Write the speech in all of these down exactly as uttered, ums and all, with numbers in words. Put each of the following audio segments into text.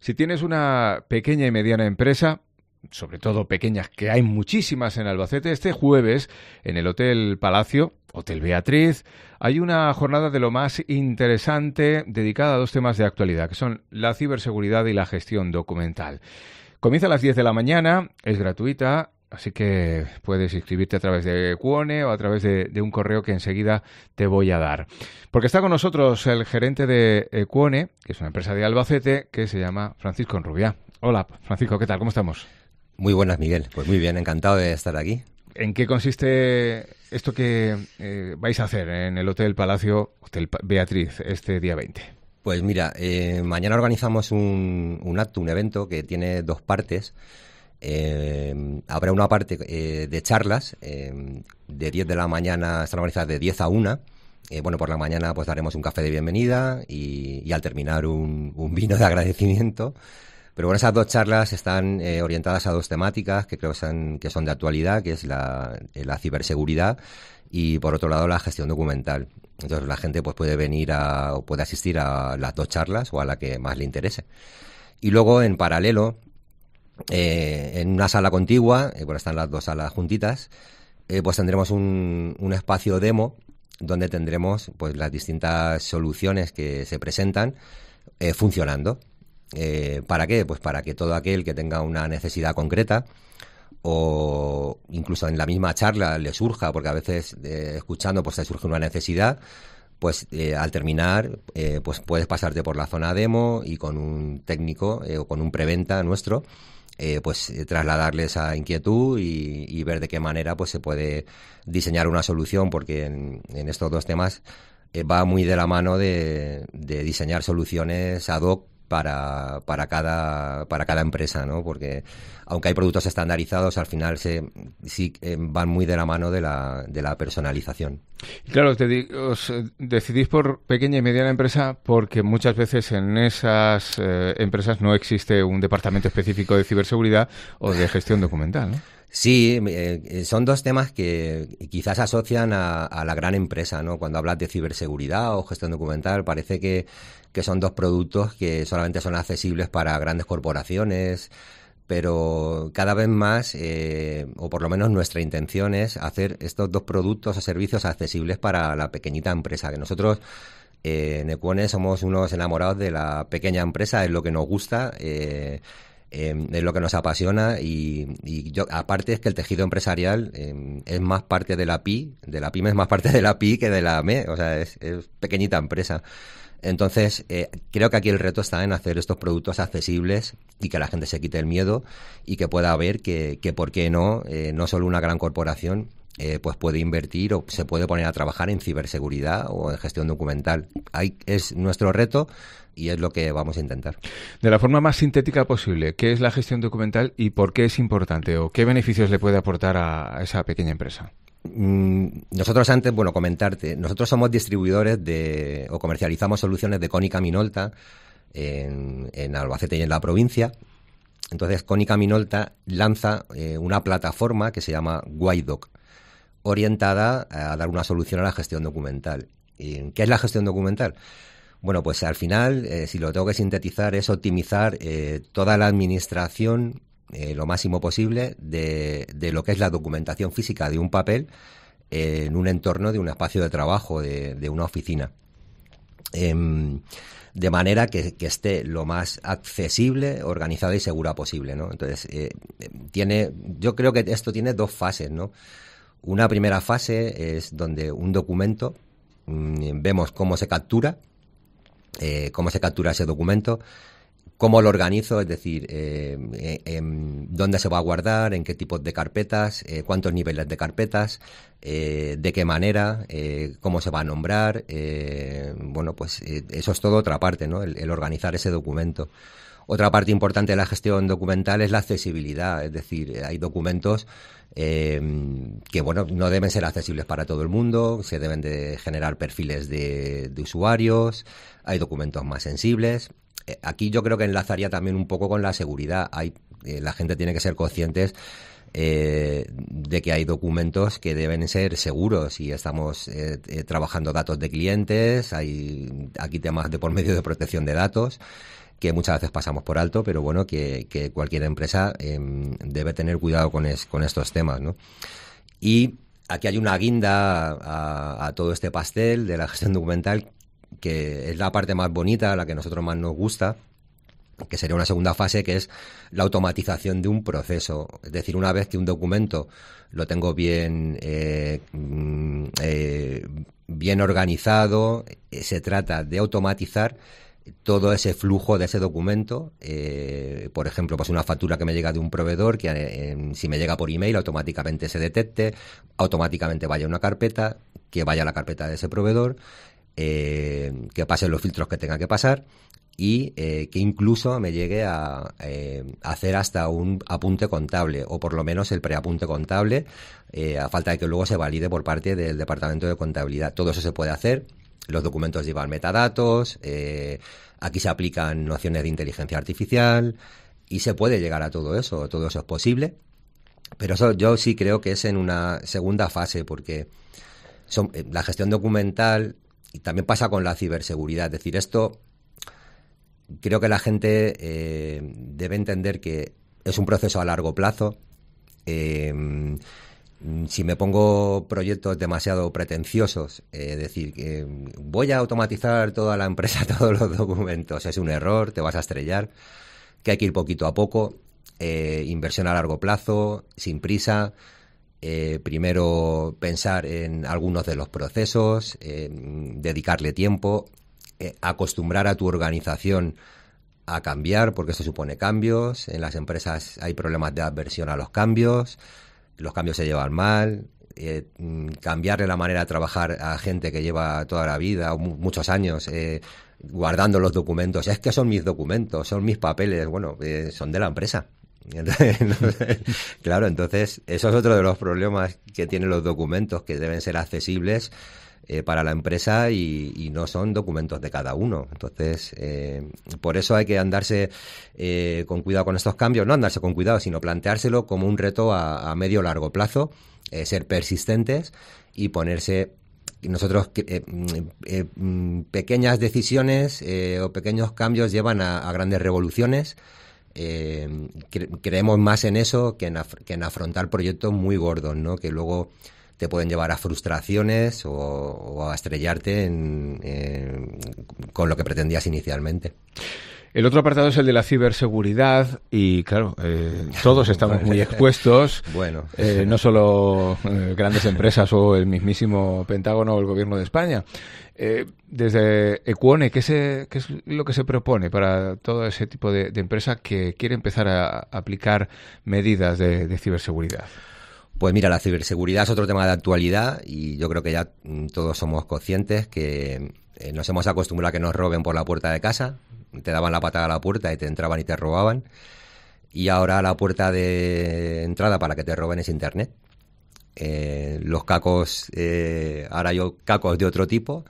Si tienes una pequeña y mediana empresa, sobre todo pequeñas, que hay muchísimas en Albacete, este jueves en el Hotel Palacio, Hotel Beatriz, hay una jornada de lo más interesante dedicada a dos temas de actualidad, que son la ciberseguridad y la gestión documental. Comienza a las diez de la mañana, es gratuita, así que puedes inscribirte a través de Equone o a través de, de un correo que enseguida te voy a dar. Porque está con nosotros el gerente de Equone, que es una empresa de Albacete, que se llama Francisco Enrubia. Hola, Francisco, ¿qué tal? ¿Cómo estamos? Muy buenas, Miguel. Pues muy bien, encantado de estar aquí. ¿En qué consiste esto que eh, vais a hacer en el Hotel Palacio, Hotel Beatriz, este día veinte? Pues mira, eh, mañana organizamos un, un acto, un evento que tiene dos partes. Eh, habrá una parte eh, de charlas, eh, de diez de la mañana, están organizadas de diez a una. Eh, bueno, por la mañana pues daremos un café de bienvenida y, y al terminar un, un vino de agradecimiento. Pero bueno, esas dos charlas están eh, orientadas a dos temáticas que creo que son, que son de actualidad, que es la, la ciberseguridad y, por otro lado, la gestión documental. Entonces, la gente pues puede venir a, o puede asistir a las dos charlas o a la que más le interese. Y luego, en paralelo, eh, en una sala contigua, eh, bueno, están las dos salas juntitas, eh, pues tendremos un, un espacio demo donde tendremos pues las distintas soluciones que se presentan eh, funcionando. Eh, ¿Para qué? Pues para que todo aquel que tenga una necesidad concreta o incluso en la misma charla le surja, porque a veces eh, escuchando pues te surge una necesidad, pues eh, al terminar eh, pues puedes pasarte por la zona demo y con un técnico eh, o con un preventa nuestro eh, pues eh, trasladarle esa inquietud y, y ver de qué manera pues se puede diseñar una solución, porque en, en estos dos temas eh, va muy de la mano de, de diseñar soluciones ad hoc para para cada para cada empresa, ¿no? Porque aunque hay productos estandarizados, al final se sí eh, van muy de la mano de la de la personalización. Claro, te digo, os decidís por pequeña y mediana empresa porque muchas veces en esas eh, empresas no existe un departamento específico de ciberseguridad o de gestión documental, ¿no? Sí, eh, son dos temas que quizás asocian a, a la gran empresa, ¿no? Cuando hablas de ciberseguridad o gestión documental, parece que, que son dos productos que solamente son accesibles para grandes corporaciones, pero cada vez más, eh, o por lo menos nuestra intención es hacer estos dos productos o servicios accesibles para la pequeñita empresa, que nosotros eh, en Equone somos unos enamorados de la pequeña empresa, es lo que nos gusta, eh, Eh, es lo que nos apasiona y, y yo aparte es que el tejido empresarial eh, es más parte de la P I, de la PYME es más parte de la P I que de la M E, o sea, es, es pequeñita empresa. Entonces, eh, creo que aquí el reto está en hacer estos productos accesibles y que la gente se quite el miedo y que pueda ver que, que por qué no, eh, no solo una gran corporación Eh, pues puede invertir o se puede poner a trabajar en ciberseguridad o en gestión documental. Ahí es nuestro reto y es lo que vamos a intentar. De la forma más sintética posible, ¿qué es la gestión documental y por qué es importante o qué beneficios le puede aportar a esa pequeña empresa? Mm, nosotros antes, bueno, comentarte, nosotros somos distribuidores de o comercializamos soluciones de Konica Minolta en, en Albacete y en la provincia. Entonces, Konica Minolta lanza eh, una plataforma que se llama Whitedoc, orientada a dar una solución a la gestión documental. ¿Qué es la gestión documental? Bueno, pues al final, eh, si lo tengo que sintetizar, es optimizar eh, toda la administración eh, lo máximo posible de, de lo que es la documentación física de un papel eh, en un entorno de un espacio de trabajo, de, de una oficina. Eh, de manera que, que esté lo más accesible, organizada y segura posible, ¿no? Entonces, eh, tiene, yo creo que esto tiene dos fases, ¿no? Una primera fase es donde un documento mmm, vemos cómo se captura, eh, cómo se captura ese documento, cómo lo organizo, es decir, eh, eh, eh, dónde se va a guardar, en qué tipos de carpetas, eh, cuántos niveles de carpetas, eh, de qué manera, eh, cómo se va a nombrar. Eh, bueno, pues eh, eso es todo otra parte, ¿no? El, el organizar ese documento. Otra parte importante de la gestión documental es la accesibilidad, es decir, hay documentos eh, que bueno no deben ser accesibles para todo el mundo, se deben de generar perfiles de, de usuarios, hay documentos más sensibles. Eh, aquí yo creo que enlazaría también un poco con la seguridad. Hay, eh, la gente tiene que ser conscientes eh, de que hay documentos que deben ser seguros y estamos eh, eh, trabajando datos de clientes, hay aquí temas de por medio de protección de datos que muchas veces pasamos por alto, pero bueno, que, que cualquier empresa eh, debe tener cuidado con, es, con estos temas, ¿no? Y aquí hay una guinda a, a todo este pastel de la gestión documental, que es la parte más bonita, la que a nosotros más nos gusta, que sería una segunda fase, que es la automatización de un proceso. Es decir, una vez que un documento lo tengo bien, eh, eh, bien organizado, eh, se trata de automatizar todo ese flujo de ese documento. Eh, por ejemplo, pues una factura que me llega de un proveedor, que eh, si me llega por email automáticamente se detecte, automáticamente vaya a una carpeta, que vaya a la carpeta de ese proveedor, eh, que pase los filtros que tenga que pasar, y eh, que incluso me llegue a eh, hacer hasta un apunte contable, o por lo menos el preapunte contable, eh, a falta de que luego se valide por parte del Departamento de Contabilidad. Todo eso se puede hacer. Los documentos llevan metadatos, eh, aquí se aplican nociones de inteligencia artificial y se puede llegar a todo eso, todo eso es posible, pero eso yo sí creo que es en una segunda fase, porque son, eh, la gestión documental, y también pasa con la ciberseguridad. Es decir, esto creo que la gente eh, debe entender que es un proceso a largo plazo. Eh, si me pongo proyectos demasiado pretenciosos, es eh, decir, que voy a automatizar toda la empresa, todos los documentos, es un error, te vas a estrellar, que hay que ir poquito a poco, eh, inversión a largo plazo, sin prisa. Eh, primero pensar en algunos de los procesos, eh, dedicarle tiempo, eh, acostumbrar a tu organización a cambiar, porque esto supone cambios. En las empresas hay problemas de aversión a los cambios, los cambios se llevan mal, eh, cambiarle la manera de trabajar a gente que lleva toda la vida, muchos años, eh, guardando los documentos. Es que son mis documentos, son mis papeles, bueno, eh, son de la empresa. Entonces, claro, entonces eso es otro de los problemas que tienen los documentos, que deben ser accesibles eh, para la empresa y, y no son documentos de cada uno. Entonces, eh, por eso hay que andarse eh, con cuidado con estos cambios, no andarse con cuidado, sino planteárselo como un reto a, a medio o largo plazo, eh, ser persistentes y ponerse... Nosotros, eh, eh, pequeñas decisiones eh, o pequeños cambios llevan a, a grandes revoluciones. Eh, cre creemos más en eso que en, que en afrontar proyectos muy gordos, ¿no? Que luego te pueden llevar a frustraciones o, o a estrellarte en, eh, con lo que pretendías inicialmente. El otro apartado es el de la ciberseguridad y, claro, eh, todos estamos muy expuestos, bueno. eh, no solo eh, grandes empresas o el mismísimo Pentágono o el Gobierno de España. Eh, desde Equone, ¿qué, se, ¿qué es lo que se propone para todo ese tipo de, de empresa que quiere empezar a aplicar medidas de, de ciberseguridad? Pues mira, la ciberseguridad es otro tema de actualidad y yo creo que ya todos somos conscientes que eh, nos hemos acostumbrado a que nos roben por la puerta de casa. Te daban la patada a la puerta y te entraban y te robaban. Y ahora la puerta de entrada para que te roben es Internet. Eh, los cacos, eh, ahora hay cacos de otro tipo,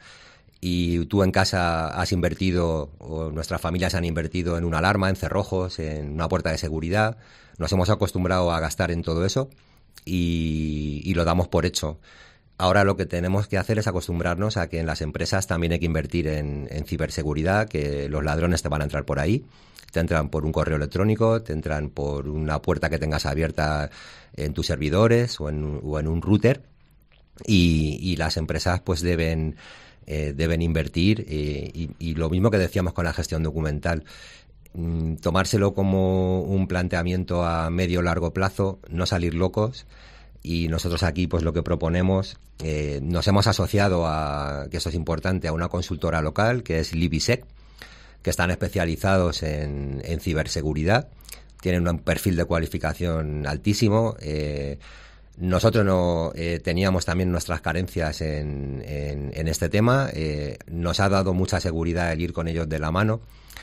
y tú en casa has invertido, o nuestras familias han invertido en una alarma, en cerrojos, en una puerta de seguridad. Nos hemos acostumbrado a gastar en todo eso y, y lo damos por hecho. Ahora lo que tenemos que hacer es acostumbrarnos a que en las empresas también hay que invertir en, en ciberseguridad, que los ladrones te van a entrar por ahí, te entran por un correo electrónico, te entran por una puerta que tengas abierta en tus servidores o en, o en un router, y, y las empresas pues deben, eh, deben invertir, eh, y, y lo mismo que decíamos con la gestión documental, mm, tomárselo como un planteamiento a medio o largo plazo, no salir locos. Y nosotros aquí, pues lo que proponemos, eh, nos hemos asociado a, que esto es importante, a una consultora local que es Libisec, que están especializados en, en ciberseguridad, tienen un perfil de cualificación altísimo. Eh, nosotros no eh, teníamos también nuestras carencias en, en, en este tema, eh, nos ha dado mucha seguridad el ir con ellos de la mano.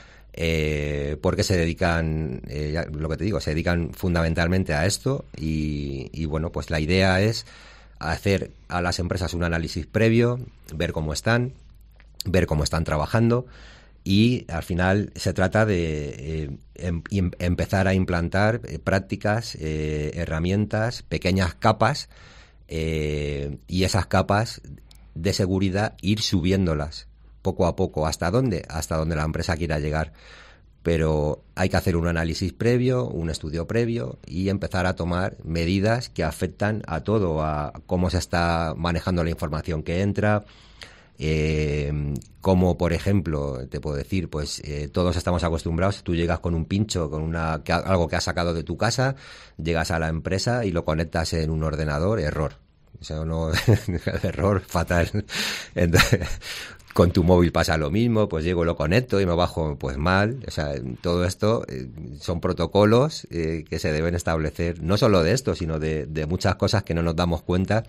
Eh, porque se dedican, eh, ya, lo que te digo, se dedican fundamentalmente a esto y, y bueno, pues la idea es hacer a las empresas un análisis previo, ver cómo están, ver cómo están trabajando, y al final se trata de eh, em, em, empezar a implantar eh, prácticas, eh, herramientas, pequeñas capas, eh, y esas capas de seguridad ir subiéndolas poco a poco. ¿Hasta dónde? Hasta donde la empresa quiera llegar. pero hay que hacer un análisis previo, un estudio previo y empezar a tomar medidas que afectan a todo, a cómo se está manejando la información que entra, eh, como por ejemplo, te puedo decir, pues eh, todos estamos acostumbrados, tú llegas con un pincho, con una que, algo que has sacado de tu casa, llegas a la empresa y lo conectas en un ordenador, error. O sea, no, error fatal. Entonces, con tu móvil pasa lo mismo, pues llego, lo conecto y me bajo pues mal. O sea, todo esto eh, son protocolos eh, que se deben establecer, no solo de esto, sino de, de muchas cosas que no nos damos cuenta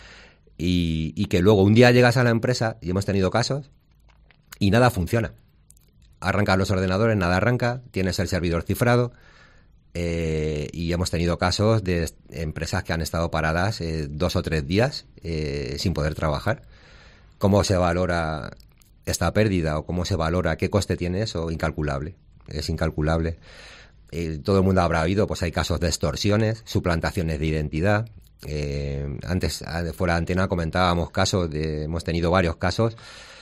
y, y que luego un día llegas a la empresa, y hemos tenido casos, y nada funciona. Arrancan los ordenadores, nada arranca, tienes el servidor cifrado, eh, y hemos tenido casos de empresas que han estado paradas eh, dos o tres días eh, sin poder trabajar. ¿Cómo se valora esta pérdida o cómo se valora qué coste tiene eso? Incalculable, es incalculable. Eh, todo el mundo habrá oído, pues hay casos de extorsiones, suplantaciones de identidad. Eh, antes, fuera de antena, comentábamos casos, de, hemos tenido varios casos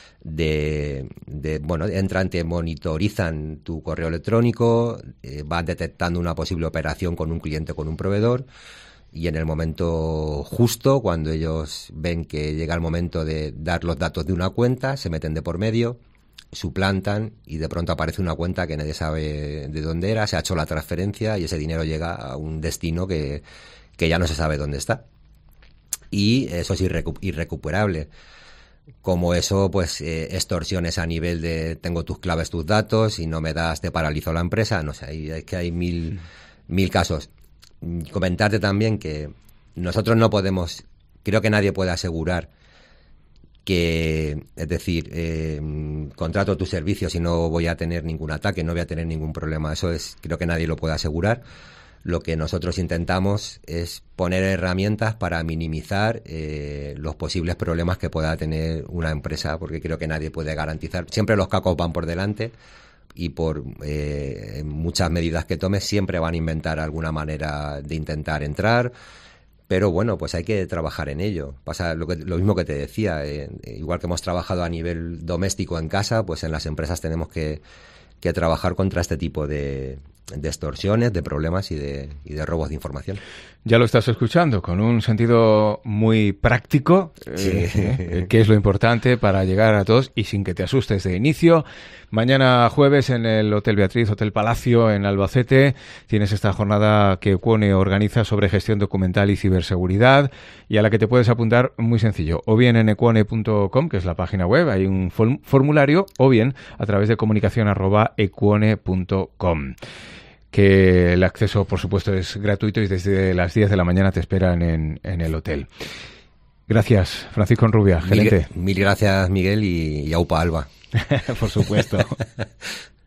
de, de bueno, entran, te monitorizan tu correo electrónico, eh, van detectando una posible operación con un cliente, con un proveedor. Y en el momento justo, cuando ellos ven que llega el momento de dar los datos de una cuenta, se meten de por medio, suplantan y de pronto aparece una cuenta que nadie sabe de dónde era, se ha hecho la transferencia y ese dinero llega a un destino que, que ya no se sabe dónde está. Y eso es irrecu- irrecuperable. Como eso, pues eh, extorsiones a nivel de tengo tus claves, tus datos y no me das, te paralizo la empresa. No sé, hay, es que hay mil, mil casos. Comentarte también que nosotros no podemos, creo que nadie puede asegurar que, es decir, eh, contrato tus servicios y no voy a tener ningún ataque, no voy a tener ningún problema. Eso es, creo que nadie lo puede asegurar. Lo que nosotros intentamos es poner herramientas para minimizar eh, los posibles problemas que pueda tener una empresa, porque creo que nadie puede garantizar. Siempre los cacos van por delante. Y por eh, muchas medidas que tomes siempre van a inventar alguna manera de intentar entrar, pero bueno, pues hay que trabajar en ello. Pasa lo, que, lo mismo que te decía, eh, igual que hemos trabajado a nivel doméstico en casa, pues en las empresas tenemos que, que trabajar contra este tipo de, de extorsiones, de problemas y de, y de robos de información. Ya lo estás escuchando, con un sentido muy práctico, sí. eh, que es lo importante para llegar a todos y sin que te asustes de inicio. Mañana jueves en el Hotel Beatriz, Hotel Palacio en Albacete, tienes esta jornada que Equone organiza sobre gestión documental y ciberseguridad y a la que te puedes apuntar muy sencillo, o bien en equone punto com, que es la página web, hay un form- formulario, o bien a través de comunicación arroba equone punto com. Que el acceso, por supuesto, es gratuito y desde las diez de la mañana te esperan en, en el hotel. Gracias, Francisco Enrubia, gerente. Mil, mil gracias, Miguel, y, y aupa Alba. Por supuesto.